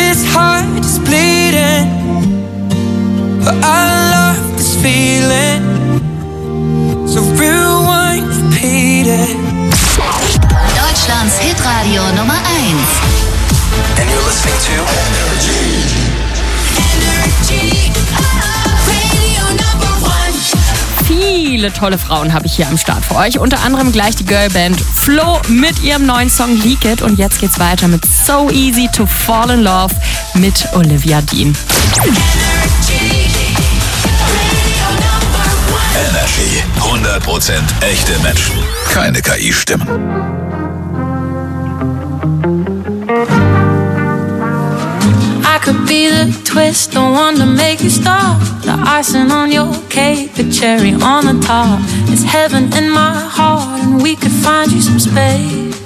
This heart is bleeding, but I love this feeling. So rewind, repeat it. Deutschlands Hitradio Nummer 1. And you're listening to Energy. Radio Number 1. Viele tolle Frauen habe ich hier am Start für euch. Unter anderem gleich die Girlband Flo mit ihrem neuen Song Leak It. Und jetzt geht's weiter mit So Easy to Fall in Love mit Olivia Dean. Energy. 100% echte Menschen. Keine KI-Stimmen. I could be the twist, the one to make you stop. The icing on your cake, the cherry on the top. It's heaven in my heart, and we could find you some space.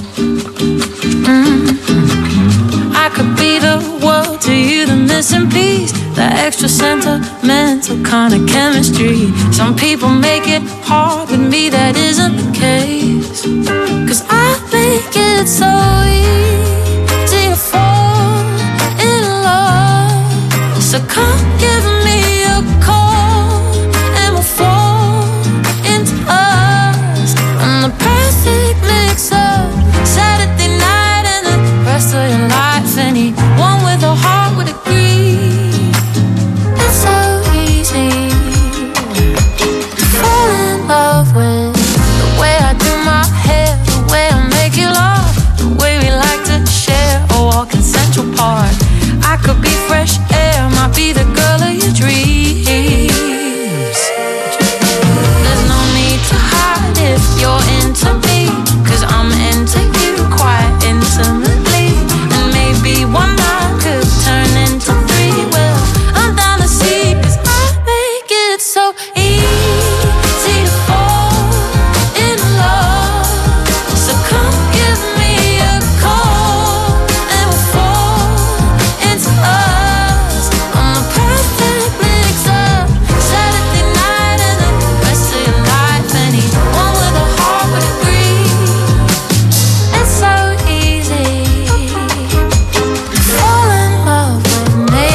I could be the world to you, the missing piece, the extra sentimental kind of chemistry. Some people make it hard, with me that isn't the case. 'Cause I make it so easy to fall in love. So come give me a call and we'll fall into us. I'm the perfect mix of Saturday night and the rest of your life. Anyone with a heart would agree. It's so easy to fall in love with the way I do my hair, the way I make you laugh, the way we like to share a walk in Central Park. I could be fresh air, might be the girl of your dreams. There's no need to hide if you're into me, 'cause I'm into you quite intimately. And maybe one night could turn into three. Well, I'm down to see, 'cause I make it so easy to fall in love. So come give me a call and we'll fall into us. I'm the perfect mix of Saturday night and the rest of your life. Anyone with a heart would agree. It's so easy to fall in love with me.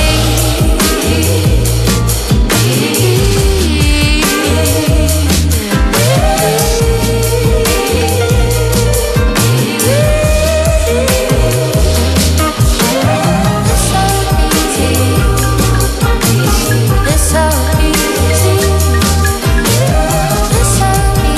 It's so easy. It's so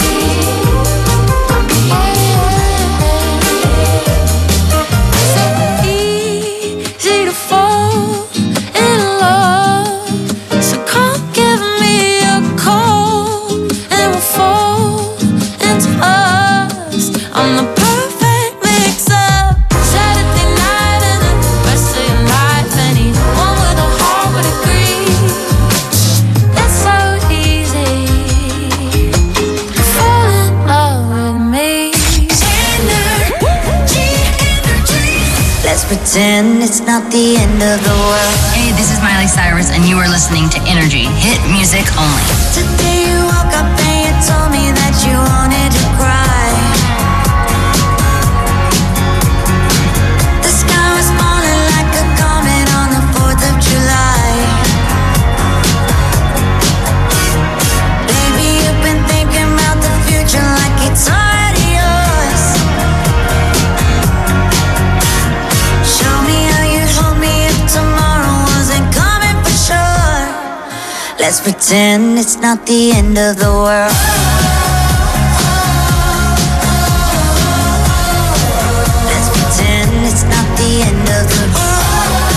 easy to fall in love. So come give me a call and we'll fall into us. I'm the perfect mix of Saturday night and the rest of your life. Anyone with a heart would agree. It's so easy to fall in love with me. Let's pretend it's not the end of the world. Hey, this is Miley Cyrus, and you are listening to Energy. Hit music only. Today you woke up and you told me that you wanted to cry. The sky was falling like a comet on the 4th of July. Baby, you've been thinking about the future like it's already yours. Show me how you'd hold me if tomorrow wasn't coming for sure. Let's pretend it's not the end of the world. Let's pretend it's not the end of the world.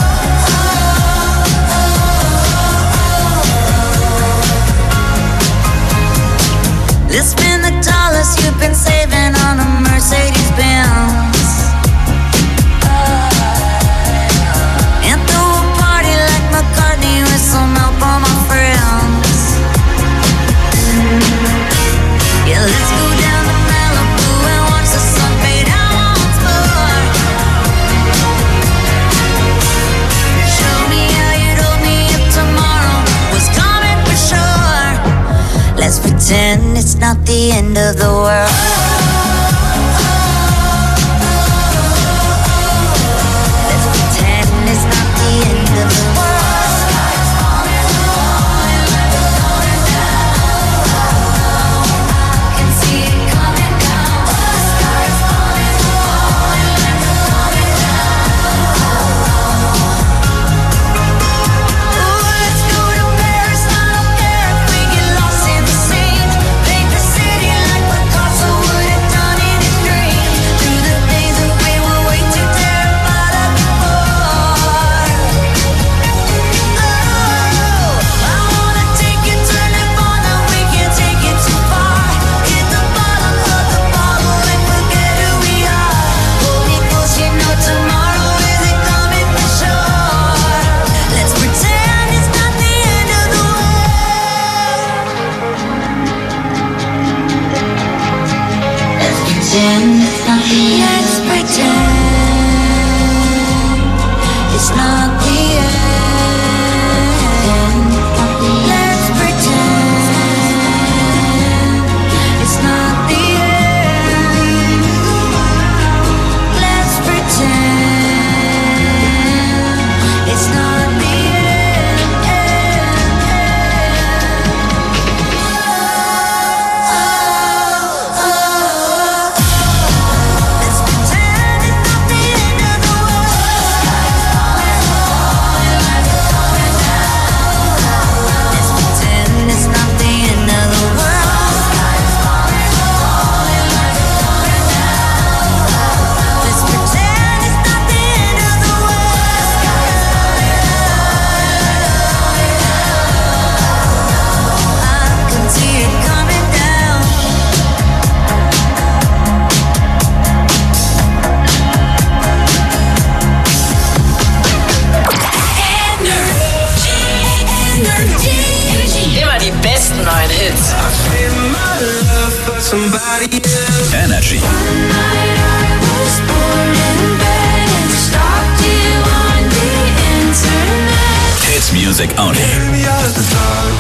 Let's spend the dollars you've been saving on a Mercedes-Benz. And throw a party like McCartney with some help from my friends. Yeah, let's go down to Malibu and watch the sun fade out once more. Show me how you'd hold me if tomorrow was coming for sure. Let's pretend it's not the end of the world. Let's pretend somebody else. Energy. One night I was born in bed and stalked you on the internet. Hits music only. Carry me out of the dark.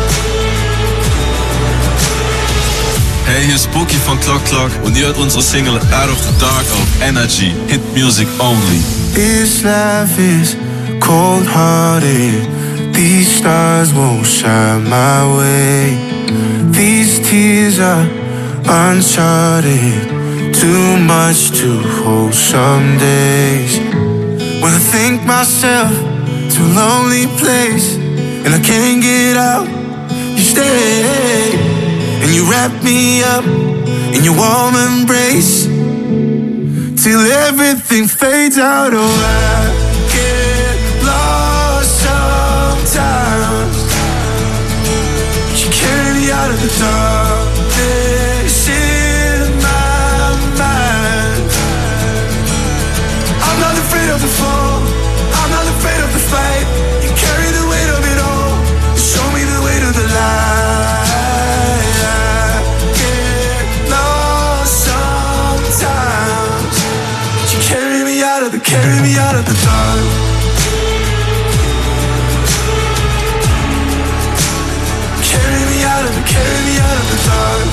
Hey, hier ist Bookie von Clock Clock und ihr hört unsere Single Out of the Dark auf Energy. Hit music only. This life is cold-hearted. These stars won't shine my way. These tears are uncharted. Too much to hold some days. When I think myself to a lonely place and I can't get out, you stay and you wrap me up in your warm embrace till everything fades out. Oh, I get lost sometimes. You carry me out of the darkness in my mind. I'm not afraid of the fall, I'm not afraid of the fight. You carry the weight of it all, show me the way to the light. I get lost sometimes. You carry me out of the dark. Carry me out of the dark.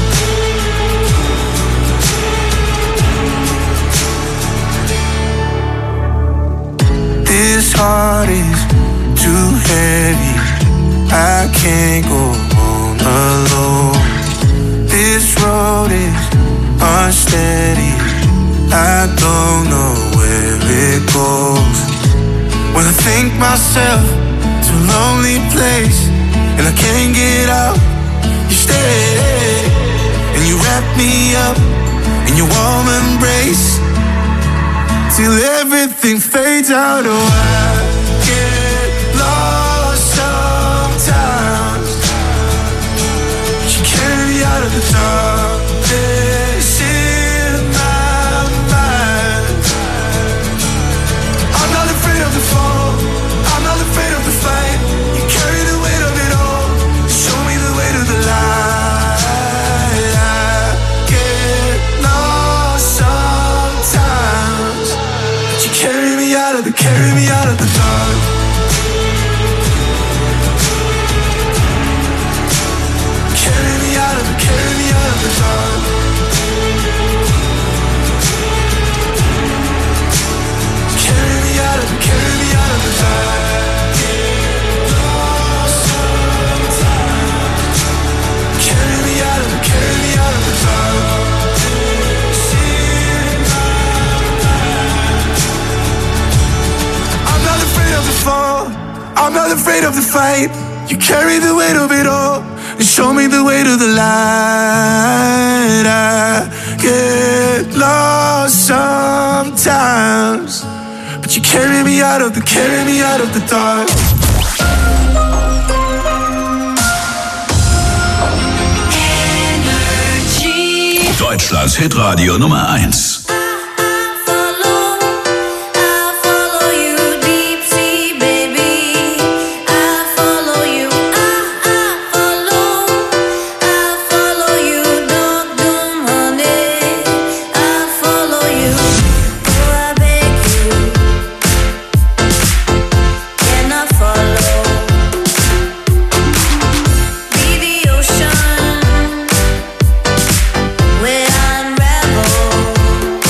This heart is too heavy, I can't go on alone. This road is unsteady, I don't know where it goes. When I think myself to a lonely place and I can't get out, you stay and you wrap me up in your warm embrace till everything fades out. Oh, I get lost sometimes. You carry me out of the darkness in my mind. I'm not afraid of the fall, I'm not afraid of the fight. You carry the weight of it all, show me the way to the light. I get lost sometimes. Carry me out of the dark. Carry me out of the dark. Carry me out of the dark. Carry me out of the dark. Lost sometimes. Carry me out of the dark. I'm not afraid of the fight. You carry the weight of it all and show me the way to the light. I get lost sometimes, but you carry me out of the dark. Energy. Deutschlands Hitradio Nummer 1. Where unravel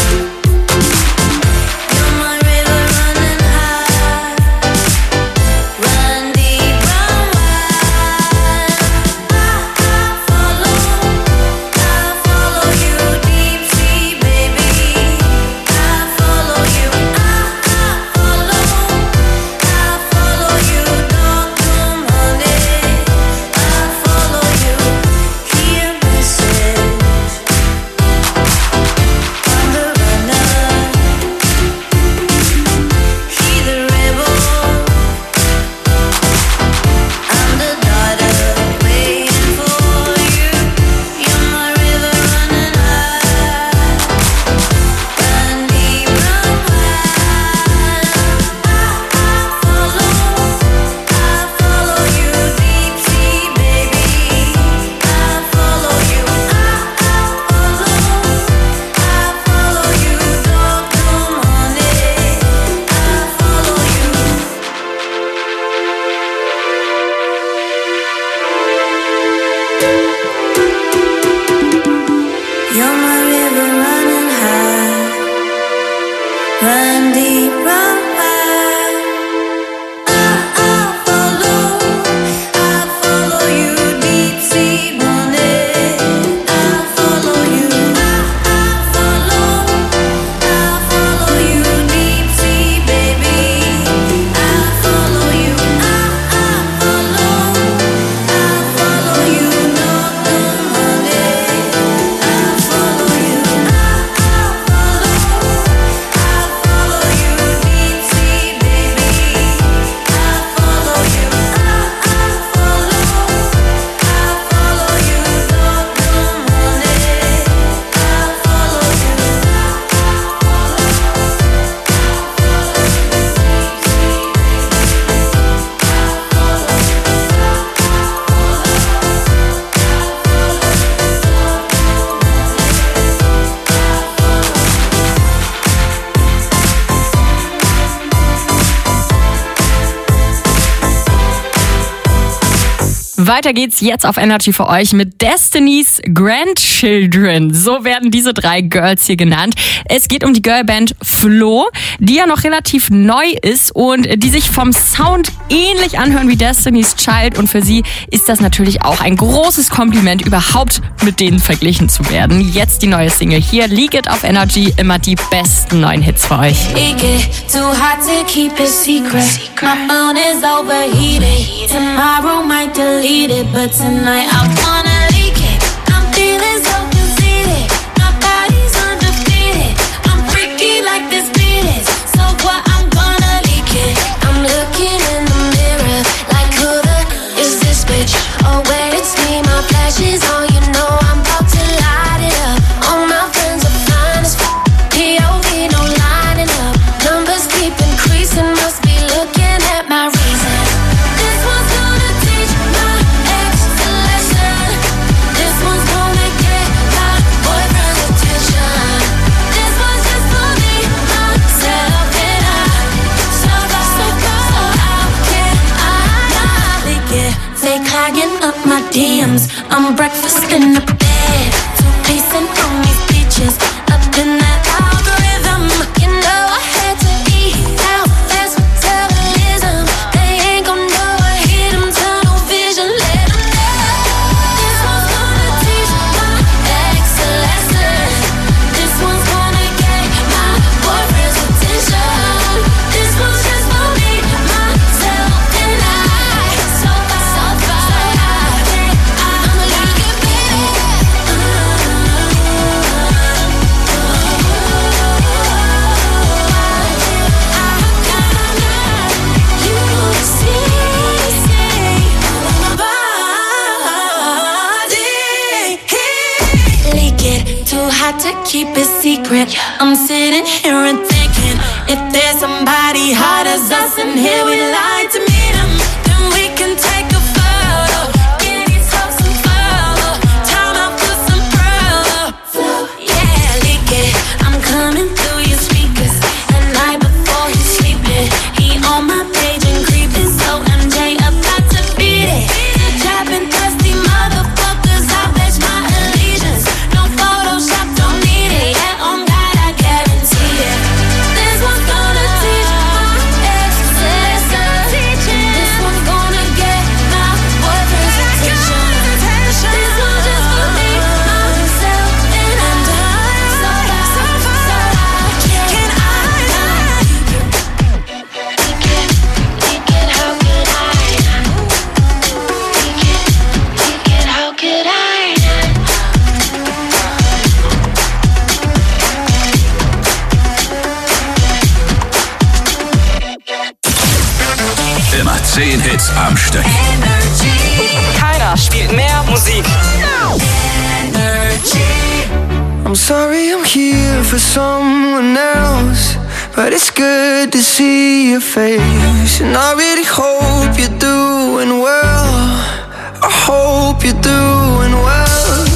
Run deep, run wide. I'll follow you deep sea wanted. I'll follow you. I'll follow you deep sea, baby. I'll follow you. I'll follow you, north and wanted. I'll follow you. I'll follow you deep sea, baby. I'll follow you. I'll follow you, north and wanted. I'll follow you. Weiter geht's jetzt auf Energy für euch mit Destiny's Grandchildren. So werden diese 3 Girls hier genannt. Es geht um die Girlband Flo, die ja noch relativ neu ist und die sich vom Sound ähnlich anhören wie Destiny's Child. Und für sie ist das natürlich auch ein großes Kompliment, überhaupt mit denen verglichen zu werden. Jetzt die neue Single hier, Leak It auf Energy, immer die besten neuen Hits für euch. It get too hot to keep it secret. My phone is overheated. Tomorrow might delete it, but tonight I wanna leak it. I'm feeling so conceited. My body's undefeated. I'm freaky like this beat is. So what? I'm gonna leak it. I'm looking in the mirror like who the is this bitch? Oh wait, it's me. My flash is on. You know I'm about to light it up. All my friends are fine as f***. POV, no lining up. Numbers keep increasing. Must be looking at my reason. This one's gonna teach my ex a lesson. This one's gonna get my boyfriend's attention. This one's just for me, myself and I. So how can I leak it? They clogging up my DMs. I'm breakfast in the bed. Two-pacing on these beaches. Up in that algorithm. You know I had to eat out. That's metabolism. They ain't gon' know I hit them. Tunnel vision, let them know. This one's gonna teach my ex a lesson. This one's gonna get my boyfriend's attention. This one's just for me, myself and I. So how can I leak it, baby? Too hot to keep it secret. I'm sitting here and thinking, if there's somebody hot as us in here, we like to meet them. Then we can take a photo. Get these hoes some photo. Time out for some pro. Yeah, leak it. I'm coming through your speakers at night before he's sleeping. He on my page and creeping, so MJ about to beat it. Trapping thirsty motherfuckers, I pledge my allegiance. No Photoshop, don't need it. Yeah, on God, I guarantee it. This one's gonna teach my ex a lesson. This one's gonna get my boyfriend's attention. This one's just for me, myself and I. So how can I leak it? Leak it, how could I? Leak it, how could I? Immer 10 Hits am Stück. Keiner spielt mehr Musik. I'm sorry I'm here for someone else, but it's good to see your face. And I really hope you're doing well. I hope you're doing well.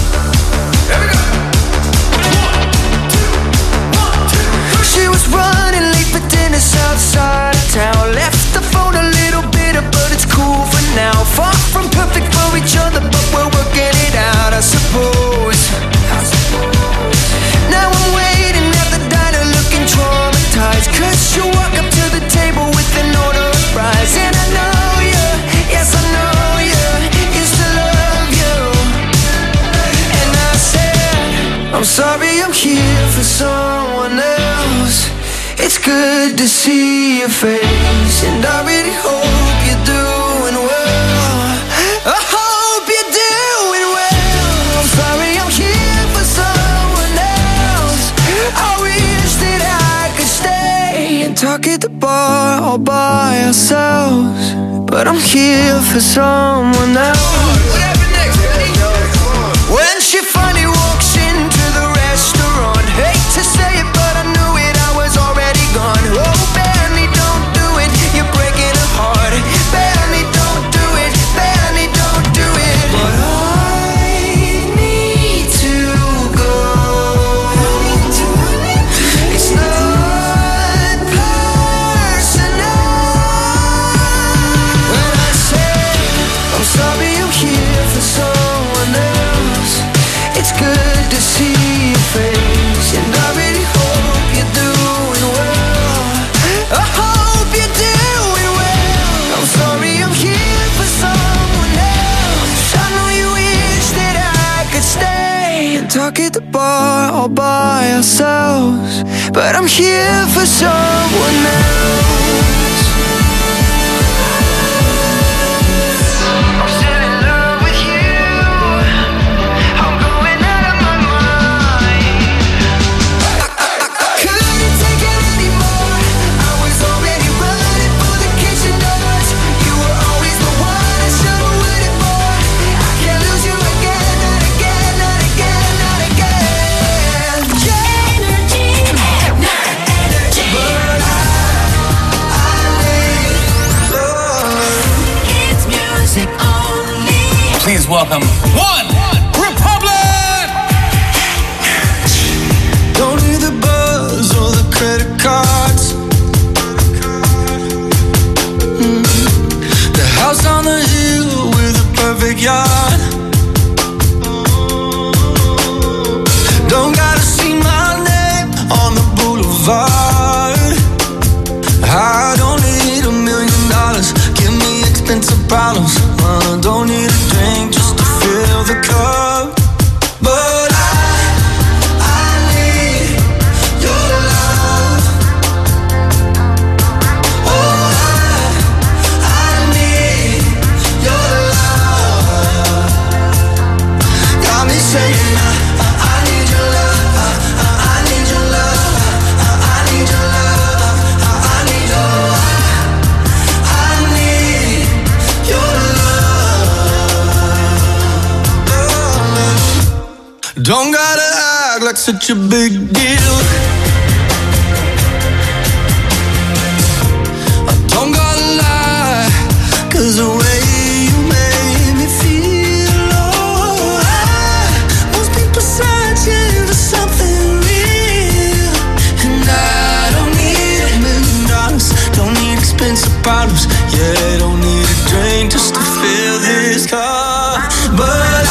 She was running late for dinner outside of town. Left the phone a little bitter, but it's cool for now. Far from perfect for each other, but we're working it out, I suppose. Now I'm waiting at the diner looking traumatized. good to see your face, and I really hope you're doing well. I hope you're doing well. I'm sorry I'm here for someone else. I wish that I could stay and talk at the bar all by ourselves, but I'm here for someone else. When she finally walks into the restaurant, hate to say it, but I knew it, I was already gone. Oh, Benny, don't do it, you're breaking her heart. Benny, don't do it, Benny, don't do it. But I need to go. It's not personal. When I say I'm sorry I'm here for someone else, it's good to see your face, and I really hope you're doing well. I hope you're doing well. I'm sorry I'm here for someone else. I know you wish that I could stay and talk at the bar all by ourselves, but I'm here for someone else. I'm still in love with you. I'm going out of my mind. I couldn't take it anymore. I was already running for the kitchen doors. You were always the one I should've waited for. I can't lose you again, not again, not again, not again. Energy, energy. But I need love. It's music only. Please welcome One Republic! Don't need the buzz or the credit cards. The house on the hill with a perfect yard. Don't gotta see my name on the boulevard. I don't need $1 million. Give me expensive problems. Don't need a drink just to fill the cup. But I need your love. Oh, I need your love. Got me saying I need your love. I need your love. I need your love. I need your don't gotta act like such a big deal. I don't gotta lie, 'cause the way you made me feel, oh, I must be searching for something real. And I don't need $1 million, don't need expensive problems. Yeah, don't need a drink just to fill this cup. But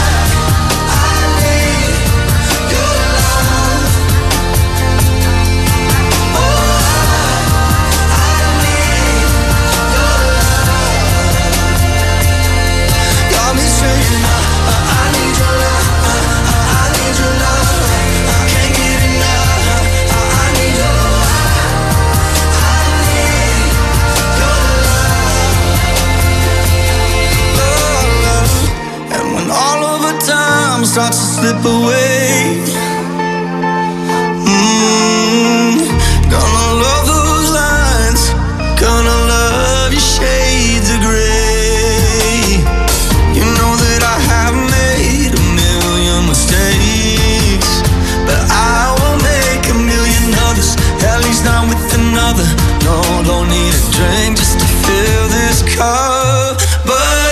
starts to slip away. Gonna love those lines, gonna love your shades of gray. You know that I have made $1 million mistakes, but I will make $1 million others, at least not with another. No, don't need a drink just to fill this cup. But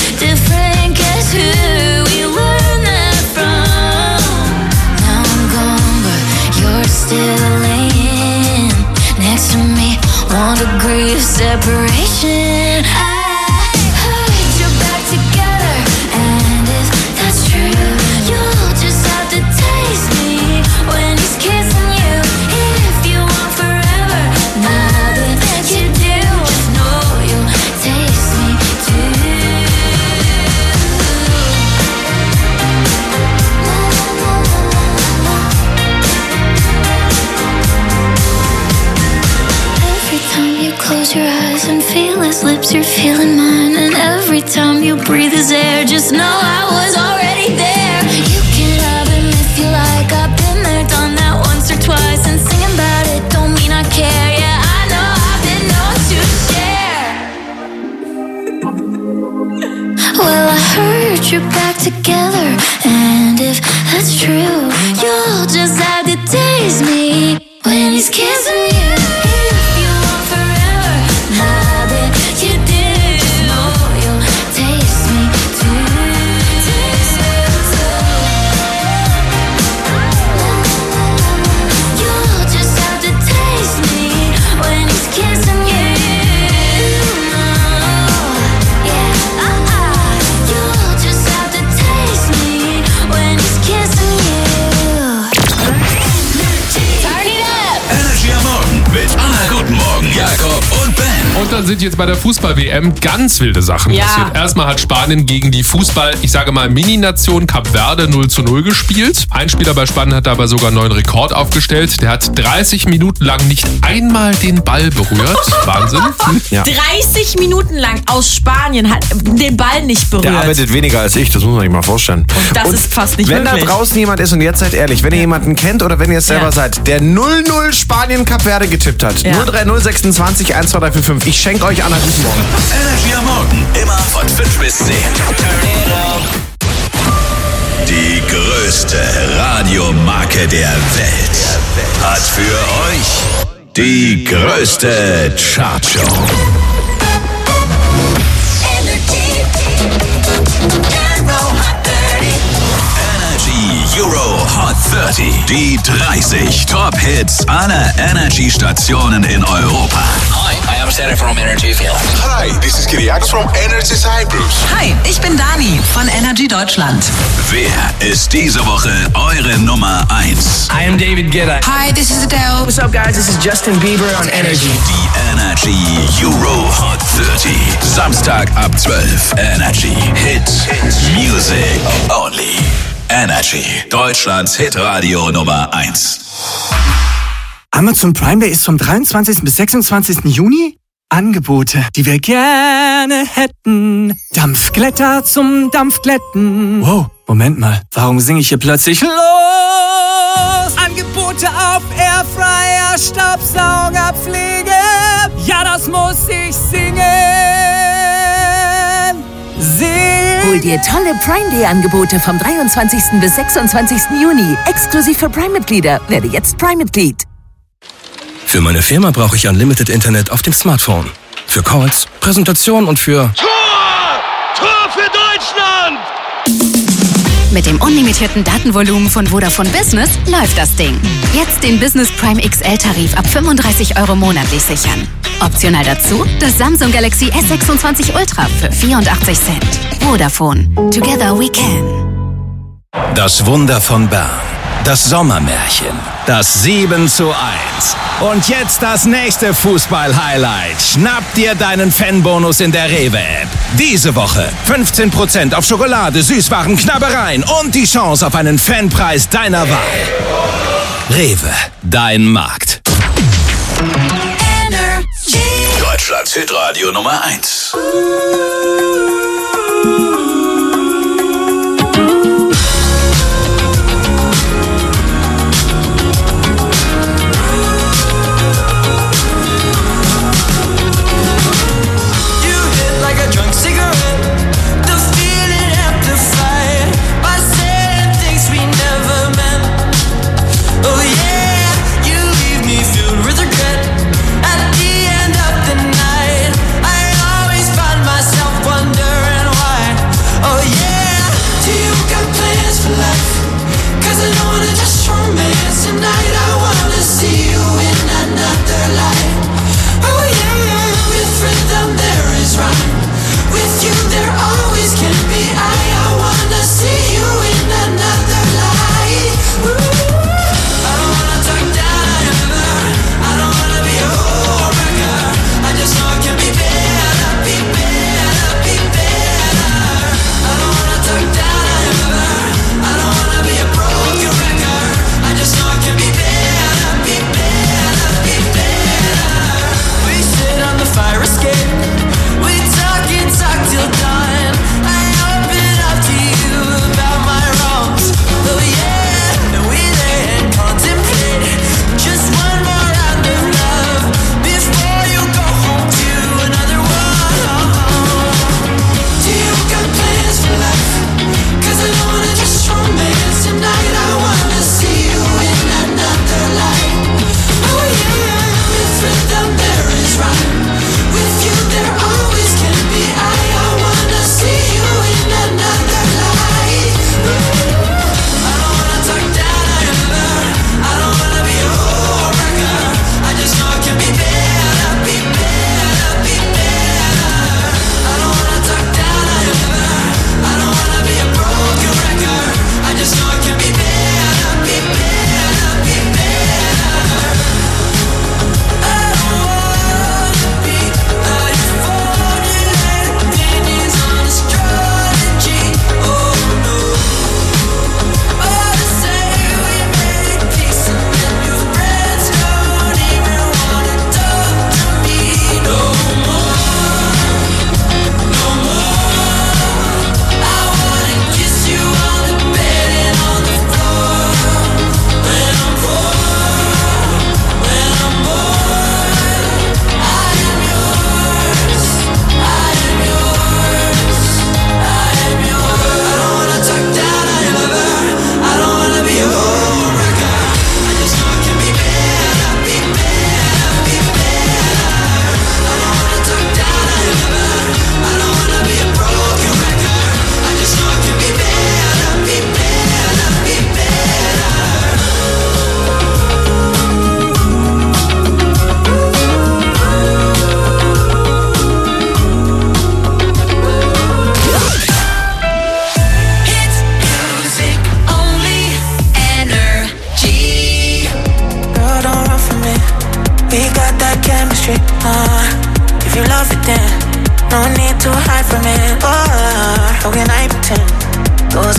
different. Guess who we learned that from? Now I'm gone, but you're still laying next to me. 1 degree of separation. I heard you're back together, and if that's true, you'll just have to taste me when he's kissing you. If you want forever, now that you do, just know you'll taste me too. Every time you close your eyes and feel his lips, you're feeling mine. And every time you breathe his air, just know I was already there. You can have him if you like. I've been there, done that once or twice. And singing about it don't mean I care. Yeah, I know I've been known to share. Well, I heard you're back together, and if that's true, you'll just have to taste me when he's kissing you. If you want forever, now that you do, just know you'll taste me too. Taste me too. You'll just have to taste me when he's kissing you. Yeah, you'll just have to taste me when he's kissing you. Turn it up. Energy am Morgen mit Anna Guten Morgen, Jakob und Ben. Und dann sind jetzt bei der Fußball-WM ganz wilde Sachen passiert. Erstmal hat Spanien gegen die Mini-Nation Kap Verde 0:0 gespielt. Ein Spieler bei Spanien hat dabei sogar einen neuen Rekord aufgestellt. Der hat 30 Minuten lang nicht einmal den Ball berührt. Wahnsinn. Ja. 30 Minuten lang aus Spanien hat den Ball nicht berührt. Der arbeitet weniger als ich, das muss man sich mal vorstellen. Und das ist fast nicht wenn möglich. Wenn da draußen jemand ist, und jetzt seid ehrlich, wenn ihr jemanden kennt oder wenn ihr es selber seid, der 0:0 Spanien Kap Verde getippt hat, 03026 1245, ich schenke euch Anna Guten Morgen. Energy am Morgen, immer von 5 bis 10. Die größte Radiomarke der Welt hat für euch die größte Chartshow. Energy Euro Hot 30. Die 30 Top-Hits aller Energy-Stationen in Europa. Hi, I am Sarah from Energy Field. Hi, this is Kyriakos from Energy Cyprus. Hi, ich bin Dani von Energy Deutschland. Wer ist diese Woche eure Nummer 1? I am David Guetta. Hi, this is Adele. What's up, guys? This is Justin Bieber on Energy. Die Energy Euro Hot 30. Samstag ab 12. Energy Hit Music Only. Energy, Deutschlands Hitradio Nummer 1. Amazon Prime Day ist vom 23. bis 26. Juni. Angebote, die wir gerne hätten. Dampfglätter zum Dampfglätten. Wow, Moment mal, warum singe ich hier plötzlich los? Angebote auf Airfryer, Staubsaugerpflege. Ja, das muss ich singen. Hol dir tolle Prime Day Angebote vom 23. bis 26. Juni. Exklusiv für Prime-Mitglieder. Werde jetzt Prime-Mitglied. Für meine Firma brauche ich Unlimited Internet auf dem Smartphone. Für Calls, Präsentationen und für... Tor für Deutschland! Mit dem unlimitierten Datenvolumen von Vodafone Business läuft das Ding. Jetzt den Business Prime XL-Tarif ab 35 € monatlich sichern. Optional dazu das Samsung Galaxy S26 Ultra für 84 Cent. Vodafone. Together we can. Das Wunder von Bern. Das Sommermärchen. Das 7:1. Und jetzt das nächste Fußball-Highlight. Schnapp dir deinen Fanbonus in der Rewe-App. Diese Woche 15% auf Schokolade, Süßwaren, Knabbereien und die Chance auf einen Fanpreis deiner Wahl. Rewe, dein Markt. Deutschlands Hitradio Nummer 1. Wonder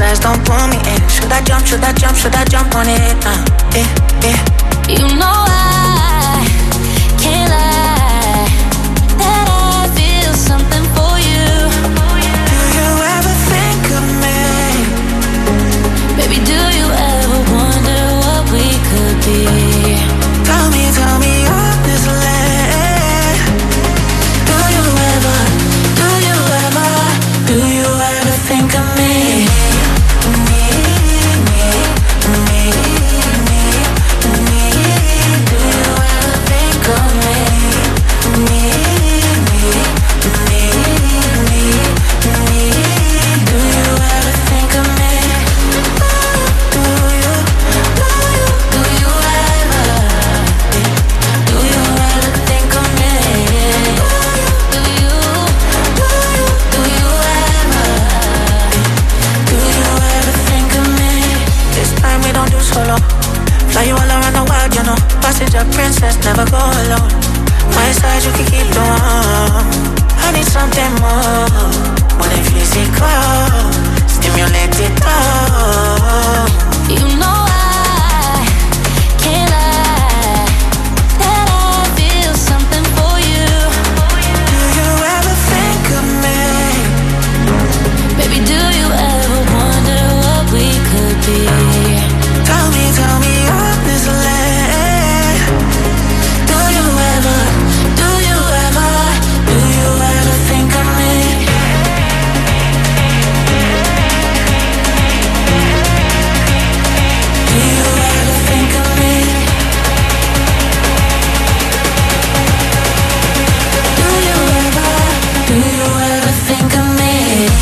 flags, don't pull me in. Should I jump, should I jump, should I jump on it? You know I can't lie that I feel something for you. Do you ever think of me? Baby, do you ever wonder what we could be? Tell me honestly. Do you ever think of me? Fly you all around the world, you know. Passenger princess, never go alone. My side, you can keep the one. I need something more than physical. Stimulate it all. You know I can't lie that I feel something for you. Do you ever think of me? Baby, do you ever wonder what we could be? Tell me honestly. Do you ever think of me? Do you ever think of me? Do you ever think of me?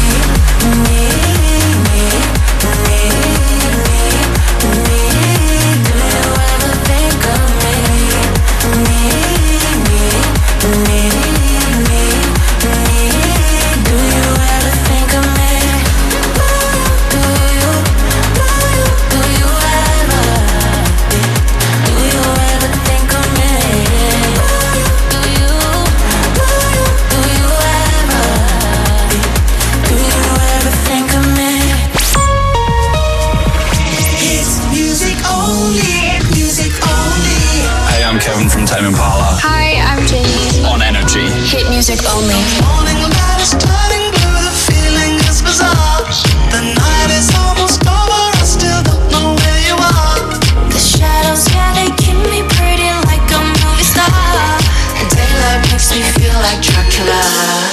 Kevin from Tame Impala. Hi, I'm Jenny. On Energy. Hit music only. Morning light is turning blue, the feeling is bizarre. The night is almost over, I still don't know where you are. The shadows, yeah, they keep me pretty like a movie star. The daylight makes me feel like Dracula.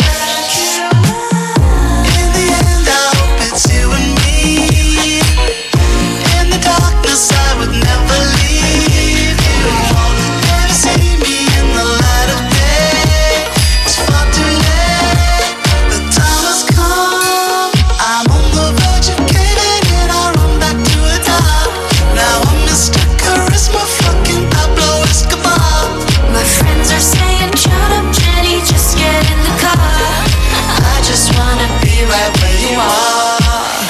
In the end, I hope it's you and me. In the darkness, I would never leave you. Never see me in the light of day. It's far too late. The time has come. I'm on the verge of caving in. I run back to the top. Now I'm Mr. Charisma, fucking Pablo Escobar. My friends are saying, shut up, Jenny, just get in the car. I just wanna be right where you are.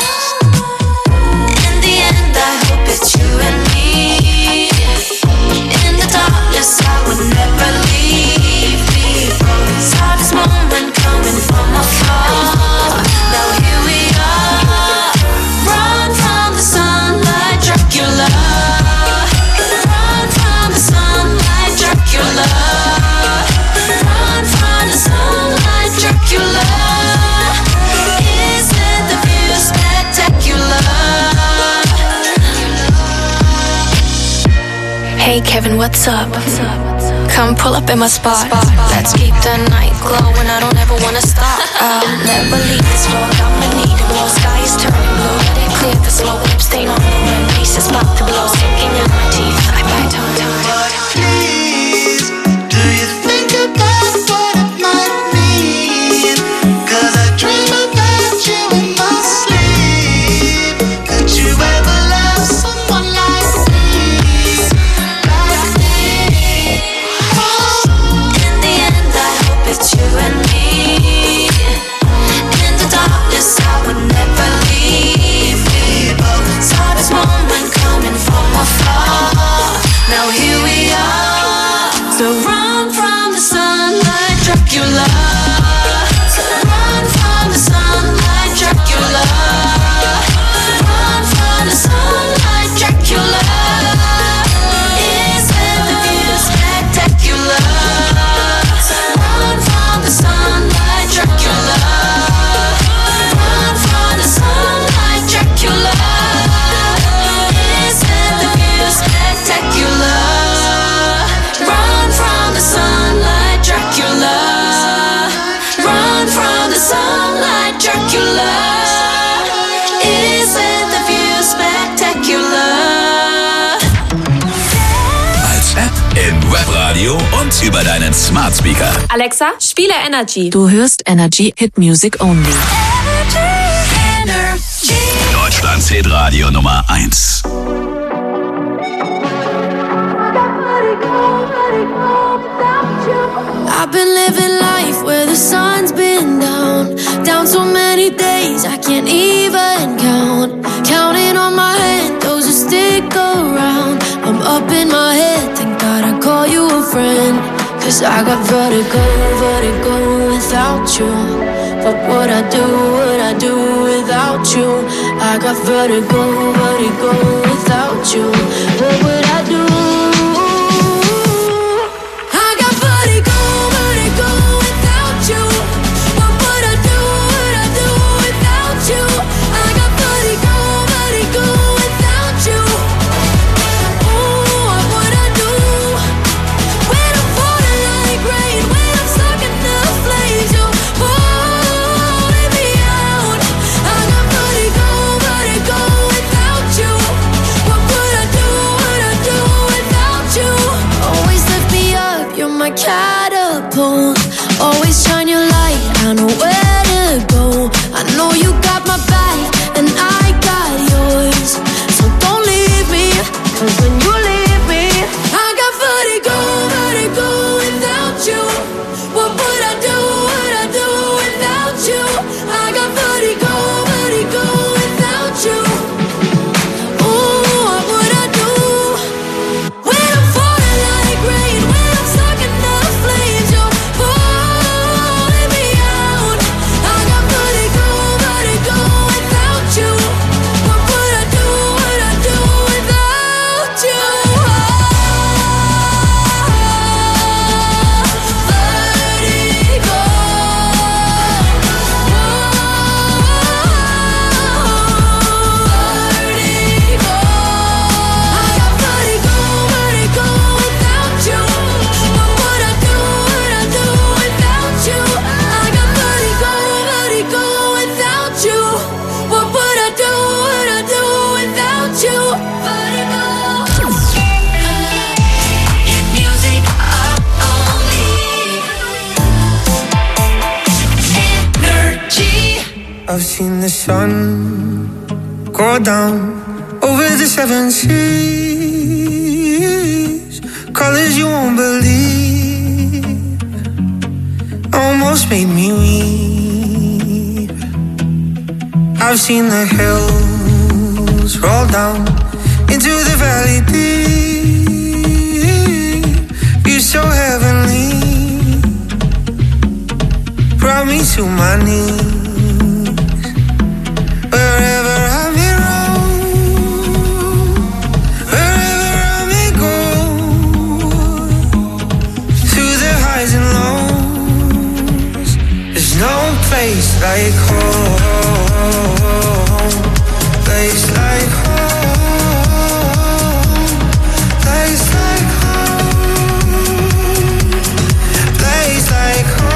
In the end, I hope it's you and me. In the darkness, I would never leave me. Saw this moment coming from afar. Now here we are. Run from the sunlight, Dracula. Run from the sunlight, Dracula. Run from the sunlight, Dracula. Isn't the view spectacular? Hey Kevin, what's up? Come pull up in my spot. Let's keep the night glowing. I don't ever wanna stop. I'll never leave this road. I'ma need a blow. Sky is turning blue. Let it clear the slow lip stain on the rim. Pieces about to blow, sinking in my teeth. I bite on But please, do you think about what it might mean? 'Cause I dream about you in my sleep. Could you ever love someone like me? Like me? In the end, I hope it's you and me. In the darkness, I would never Radio und über deinen Smart Speaker. Alexa, spiele Energy. Du hörst Energy Hit Music Only. Deutschlands Hitradio Nummer 1. I've been living life where the sun's been down so many days I can't even count. Counting on my hand, those who stick around. I'm up in my head, thank God I call you a friend. Cause I got vertigo without you. What would I do without you? I got vertigo without you. What would I do? Catapult, always shine your light, I know where to go. I know you got my back and I got yours. So don't leave me, cause when you leave me I got vertigo without you. What would I do without you? I got vertigo without you. Ooh, what would I do when I'm falling like rain, when I'm stuck in the flames, you're pulling me out. I got vertigo without you. What would I do without you? I've seen the sun go down over the 7 seas. Colors you won't believe almost made me weep. I've seen the hills roll down into the valley deep. You're so heavenly, brought me to my knees. Wherever I may roam, wherever I may go, through the highs and lows, there's no place like home, place like home, place like home, place like home.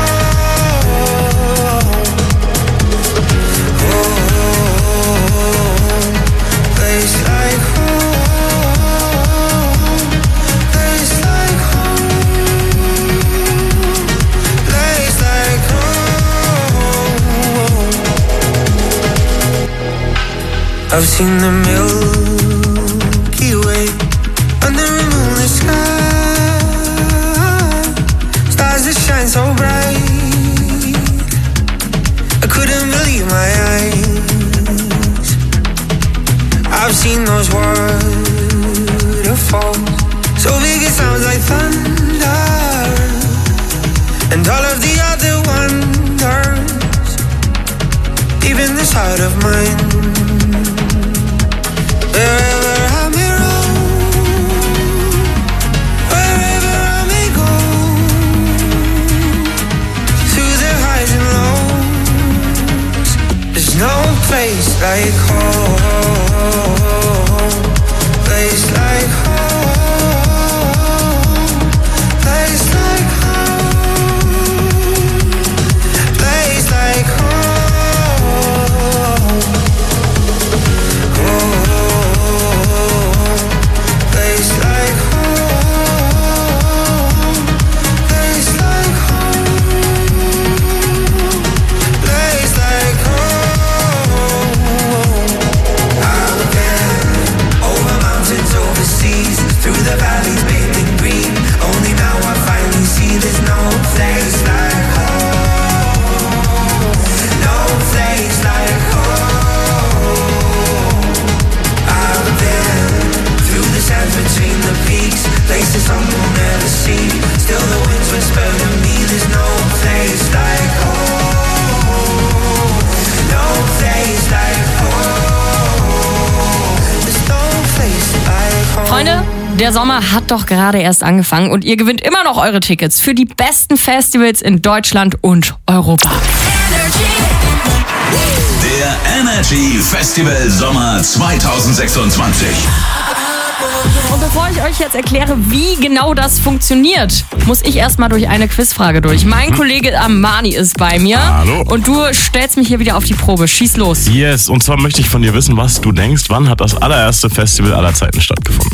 Place like home, place like home, place like home. I've seen the Milky Way under a moonlit sky, stars that shine so bright, I couldn't believe my eyes. I've seen those waterfalls, so big it sounds like thunder, and all of the other wonders, even this heart of mine. Wherever I may roam, wherever I may go, through the highs and lows, there's no place like home, place like home, place like home, place like home, place like home, Der Sommer hat doch gerade erst angefangen und ihr gewinnt immer noch eure Tickets für die besten Festivals in Deutschland und Europa. Der Energy Festival Sommer 2026. Und bevor ich euch jetzt erkläre, wie genau das funktioniert, muss ich erstmal durch eine Quizfrage durch. Mein Kollege Armani ist bei mir. Hallo. Und du stellst mich hier wieder auf die Probe. Schieß los. Yes, und zwar möchte ich von dir wissen, was du denkst, wann hat das allererste Festival aller Zeiten stattgefunden?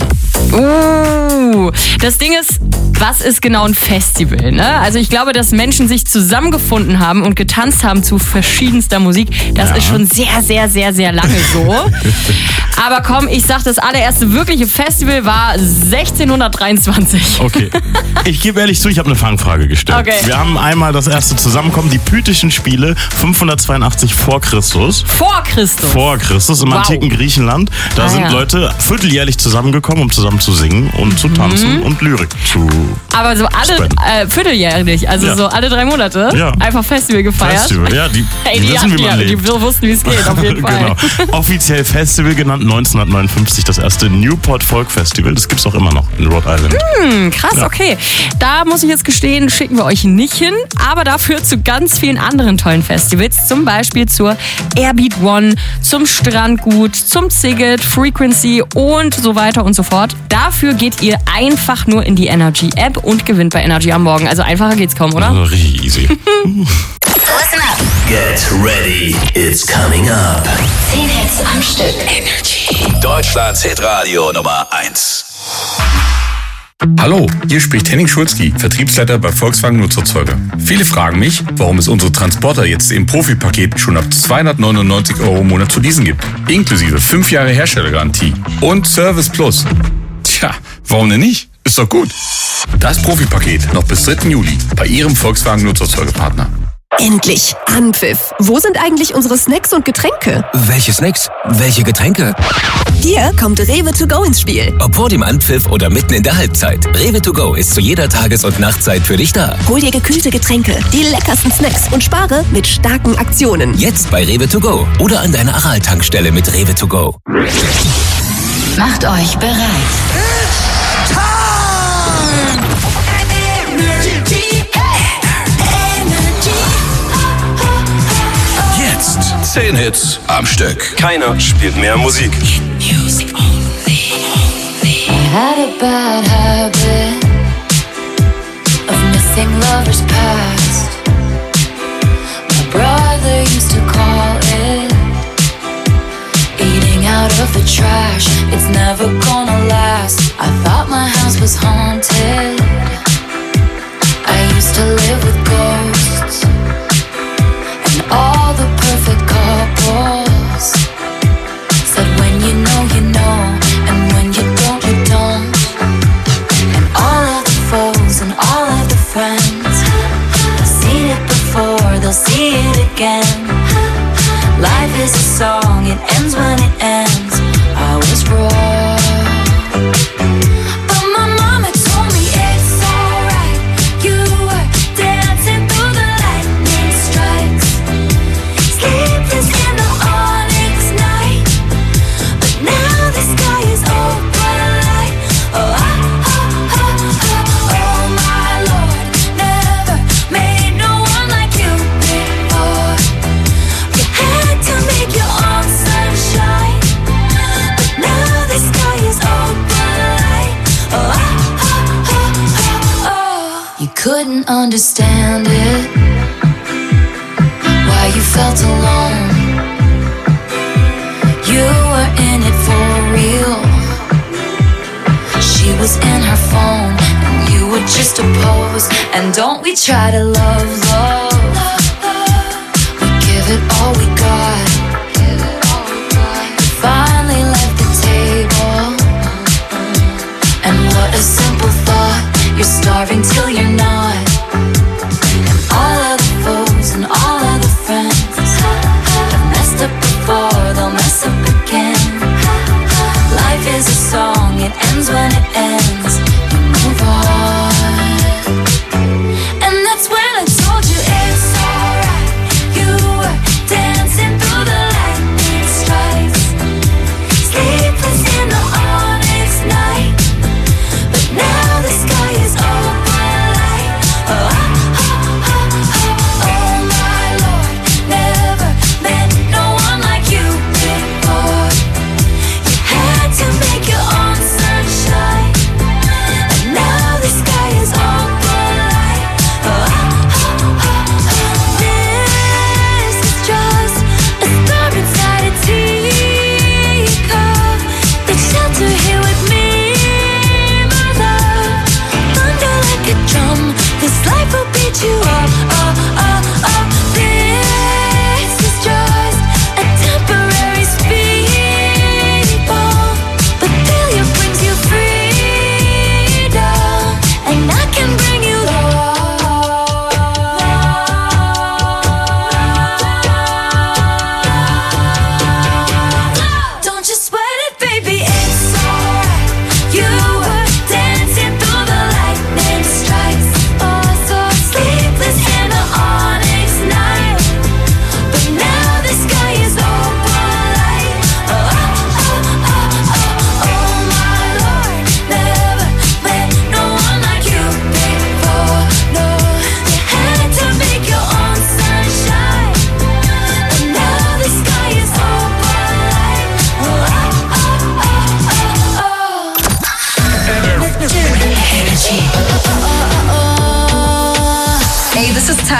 Das Ding ist, was ist genau ein Festival? Ne? Also ich glaube, dass Menschen sich zusammengefunden haben und getanzt haben zu verschiedenster Musik. Das ist schon sehr, sehr, sehr, sehr lange so. Aber komm, ich sag, das allererste wirkliche Festival war 1623. Okay. Ich gebe ehrlich zu, ich habe eine Fangfrage gestellt. Okay. Wir haben einmal das erste Zusammenkommen, die Pythischen Spiele 582 vor Christus. Vor Christus? Vor Christus im antiken Griechenland. Da sind Leute vierteljährlich zusammengekommen, um zusammen zu singen und zu tanzen und Lyrik zu Aber so alle vierteljährlich, also so alle 3 Monate? Ja. Einfach Festival gefeiert? Festival, ja, die wissen, wie man lebt. Die wussten, wie es geht, auf jeden Fall. Genau. Offiziell Festival genannt 1959, das erste Newport Folk Festival. Das gibt's auch immer noch in Rhode Island. Krass, okay. Da muss ich jetzt gestehen, schicken wir euch nicht hin, aber dafür zu ganz vielen anderen tollen Festivals, zum Beispiel zur Airbeat One, zum Strandgut, zum Ziget, Frequency und so weiter und so fort. Dafür geht ihr einfach nur in die Energy App und gewinnt bei Energy am Morgen. Also einfacher geht's kaum, oder? Also richtig easy. Listen up. Get ready, it's coming up. 10 Hits am Stück. Energy. Deutschlands Hitradio Nummer 1. Hallo, hier spricht Henning Schulzki, Vertriebsleiter bei Volkswagen Nutzerzeuger. Viele fragen mich, warum es unsere Transporter jetzt im Profi-Paket schon ab 299 € im Monat zu leasen gibt. Inklusive 5 Jahre Herstellergarantie und Service Plus. Tja, warum denn nicht? Ist doch gut. Das Profi-Paket noch bis 3. Juli bei Ihrem Volkswagen Nutzerzeugerpartner. Endlich! Anpfiff! Wo sind eigentlich unsere Snacks und Getränke? Welche Snacks? Welche Getränke? Hier kommt Rewe to go ins Spiel. Ob vor dem Anpfiff oder mitten in der Halbzeit. Rewe to go ist zu jeder Tages- und Nachtzeit für dich da. Hol dir gekühlte Getränke, die leckersten Snacks und spare mit starken Aktionen. Jetzt bei Rewe to go oder an deiner Aral-Tankstelle mit Rewe to go. Macht euch bereit. Jetzt 10 Hits am Stück. Keiner spielt mehr Musik. I had a bad habit of missing lovers past. My brother used to call it eating out of the trash. It's never gonna last. I thought my house was haunted. I used to live with ghosts and all the perfect couples said when you know, and when you don't, you don't. And all of the foes and all of the friends have seen it before, they'll see it again. Life is a song, it ends when it ends. I was wrong, but my mama told me it's alright. You were dancing through the lightning strikes, sleepless in the onyx night. But now the sky is open light. Oh, oh my Lord, never made no one like you before. You had to make your own sunshine, but now the sky is open light. Oh, you couldn't understand it, why you felt alone. You were in it for real. She was in her phone and you were just a pose. And don't we try to love? We give it all we got. Finally left the table. And what a simple thought. You're starving till you're not. And all of the foes and all of the friends have messed up before, they'll mess up again. Life is a song, it ends when it ends. You move on. And that's when I told you it's alright. You were dancing through the lightning strikes, sleepless in the onyx night.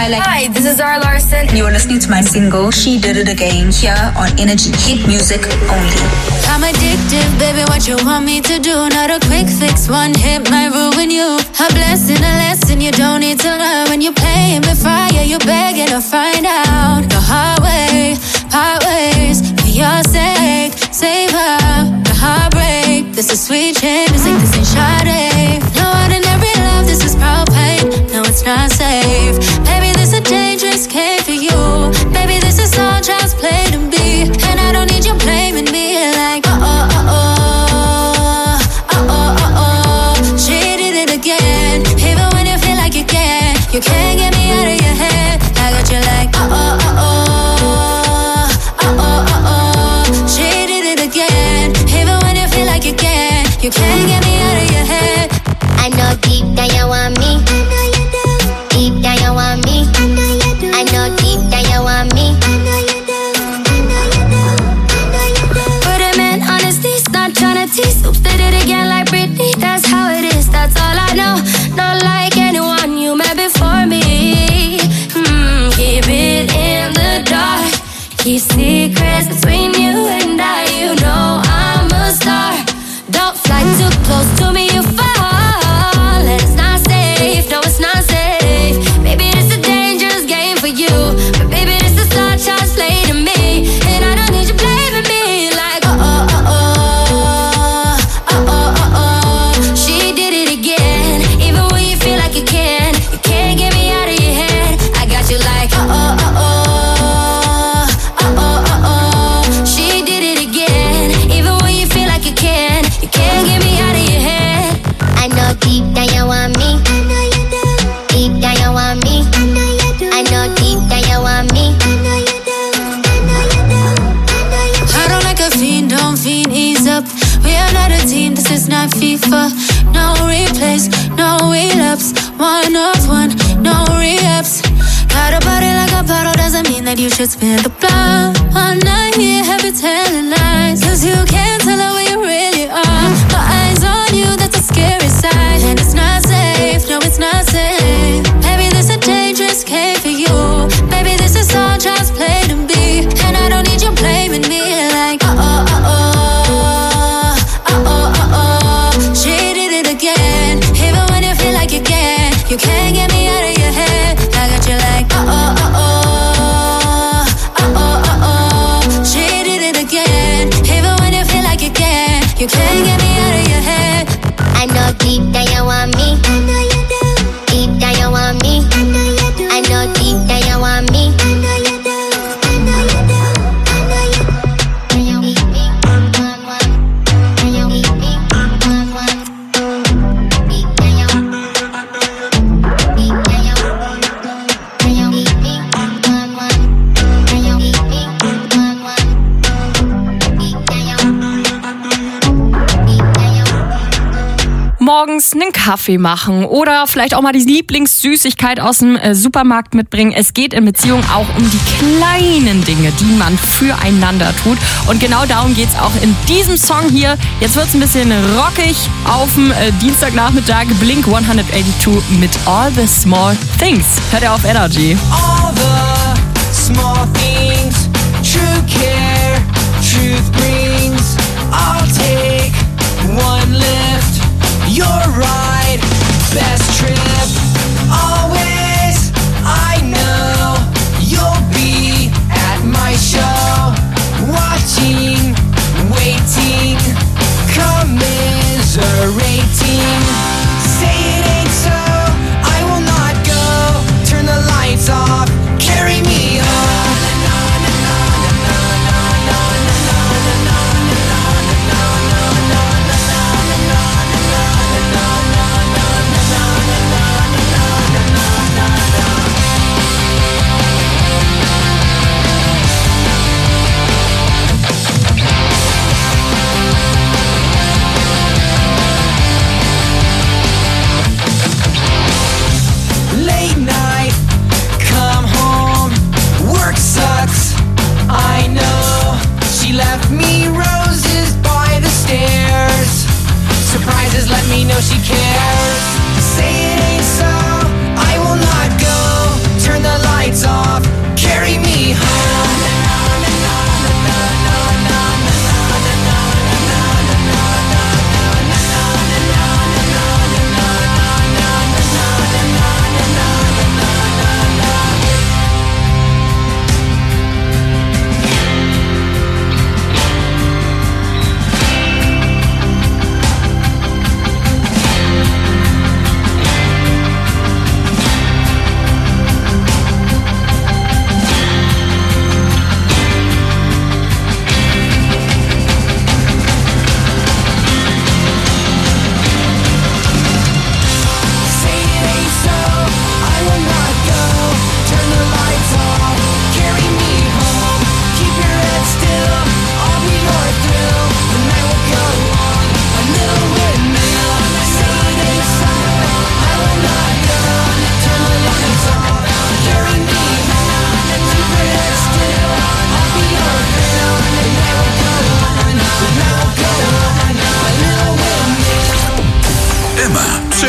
I like. Hi, this is Zara Larsson. You are listening to my single, She Did It Again, here on Energy Hit Music Only. I'm addicted, baby, what you want me to do? Not a quick fix, one hit might ruin you. A blessing, a lesson you don't need to learn. When you're playing with fire, you're begging to find out the hard way, part ways. For your sake, save her, the heartbreak. This is sweet shit, music, this ain't Sade. No ordinary love, this is propane. No, it's not safe. Baby, this is a dangerous game for you. Baby, this is all child's play to be. And I don't need you blaming me like, she did it again. Even when you feel like you can't get me out of your head. I got you like, she did it again. Even when you feel like you can't get me out of your head. I know deep down you want me. I know you do. Deep down you want me. I know you do. I know deep down you want me. I know you do. I know you do. I know you do. But I meant honesty, not tryna tease. Oops, did it again like Britney. That's how it is, that's all I know. Not like anyone you met before me. Keep it in the dark. Keep secrets between you and I. You know I'm a star. Don't fly too close to me, you fall. It's not safe, no, it's not safe. Baby, it's a dangerous game for you. But baby, this is all child's play to me. And I don't need you blaming me like, she did it again. Even when you feel like you can't get me out of your head. I got you like, she did it again. Even when you feel like you can't get me out of your head. I know deep down you want me. I know you do. Deep down you want me. I know you do. I know deep down you want me. I know you do. I know you do. I know you do. I don't like a fiend, don't fiend, ease up. We are not a team, this is not FIFA. No replays, no relapse. 1-on-1, no re-ups. Got a body like a bottle, doesn't mean that you should spin the block. All night here, happy telling lies. Cause you can't tell her where you really are. My eyes on you, that's a scary side. And it's not safe, no, it's not safe. Baby, this a dangerous game for you. Baby, this is all child's play to be. And I don't need you blaming me like, she did it again. Even when you feel like you can't get me out of your head. I got you like, she did it again. Even when you feel like you can't get me out of your head. I know deep down you want me. I know you do. Deep down you want me. I know you do. I know deep down you want me. I know you do. I know you do. I know you do. Morgens einen Kaffee machen oder vielleicht auch mal die Lieblingssüßigkeit aus dem Supermarkt mitbringen. Es geht in Beziehungen auch um die kleinen Dinge, die man füreinander tut. Und genau darum geht's auch in diesem Song hier. Jetzt wird's ein bisschen rockig auf dem Dienstagnachmittag. Blink 182 mit All the Small Things. Hört ihr auf Energy. All the small things, true care, truth brings. I'll take one lift. Your ride, best trip, always. I know you'll be at my show, watching, waiting, commiserating. Say it ain't so, I will not go. Turn the lights off, carry me home. She cares. Say it ain't so, I will not go. Turn the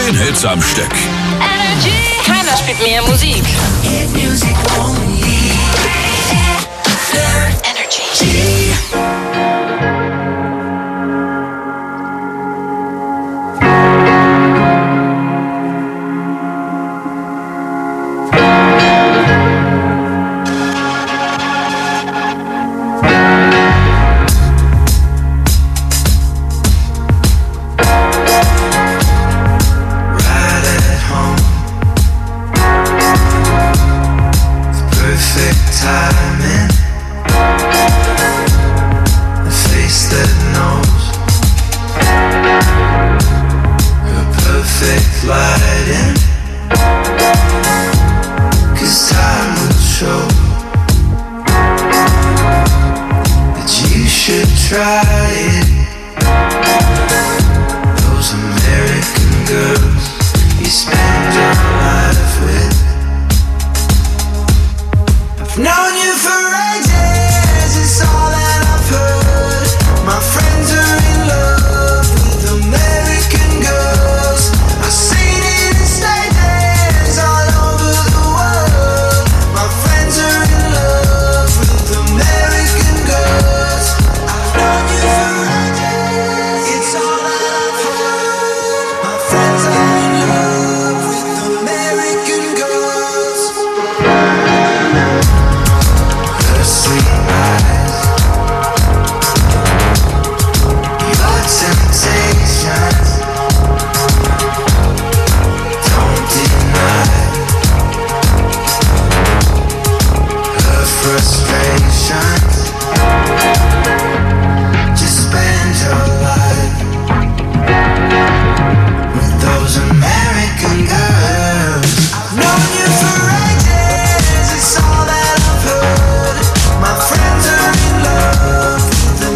10 Hits am Stück. Keiner spielt mehr Musik. Try it.